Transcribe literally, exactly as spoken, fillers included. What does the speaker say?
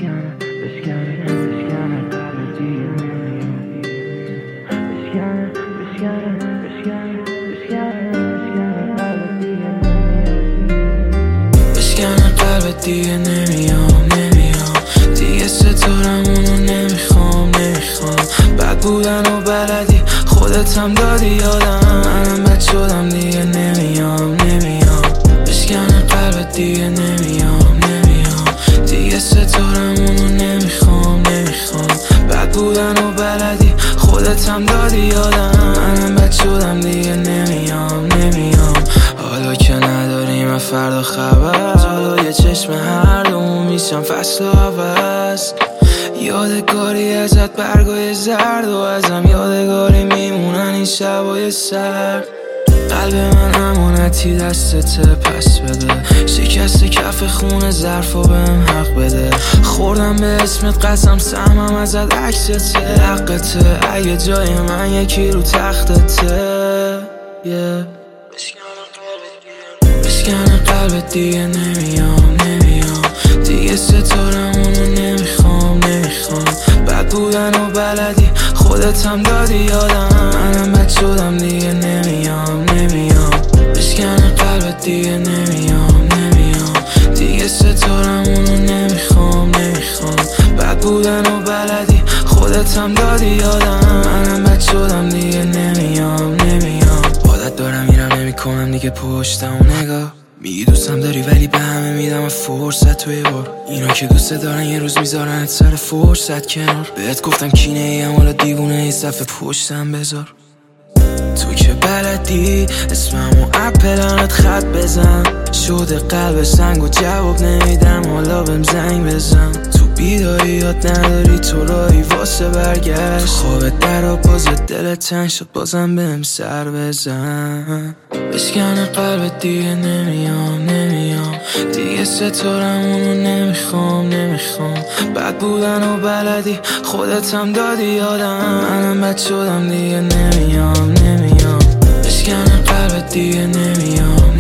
بشکنه بشکنه بشکنه قلب دیگه نمیام بشکنه بشکنه بشکنه بشکنه بشکنه قلب دیگه نمیام بشکنه قلب دیگه نمیام نمیام دیگه ستارمونو نمیخوام نمیخوام بد بودن و بلدی خودت هم دادی یادم منم بد شدم دیگه نمیام نمیام بشکنه قلب دیگه نمیام نمیام دیگه ستارمونو نمیخوام نمیخوام بد بودن و بلدی خودت هم دادی یادم منم بد شدم دیگه نمیام نمیام حالا که نداریم فردا خبر جلوی چشم هر دومون میشم فصل عوض یادگاری ازت برگای زرد و ازم یادگاری میمونن این شبای سرد قلب من امانتی دستته پس بده شکست کف خون ظرفو بهم حق بده خوردم به اسمت قسم سهمم ازت عکسته حقته اگه جای من یکی رو تختته yeah. بشکنه قلبت دیگه نمیام نمیام دیگه ستارمونو نمیخوام نمیخوام بد بودن و بلدی خودت هم دادی یادم منم بد شدم دیگه نمیام نمیام بشکنه قلبت دیگه نمیام نمیام دیگه ستارمونو نمیخوام نمیخوام بد بودن و بلدی خودت هم دادی یادم منم بد شدم دیگه نمیام نمیام عادت دارم میرم نمیکنم دیگه پشتم و نگاه میگی دوستم داری ولی به همه میدم فرصت توی بار اینا که دوست دارن یه روز میذارن سر فرصت کنار بهت گفتم کینه ایم حالا دیوونه ای صفحه پشتم بذار تو که بلدی اسممو اپلانت خط بزن شده قلب سنگ و جواب نمیدم حالا بهم زنگ بزن تو بیداریات نداری تو رایی واسه برگشت خوابت در آب بازت دلت تنگ شد بازم بهم سر بزن بشکنه قلبت دیگه نمیام نمیام دیگه ستارمونو نمیخوام نمیخوام بد بودن و بلدی خودت هم دادی یادم منم بد شدم دیگه نمیام نمیام بشکنه قلبت دیگه نمیام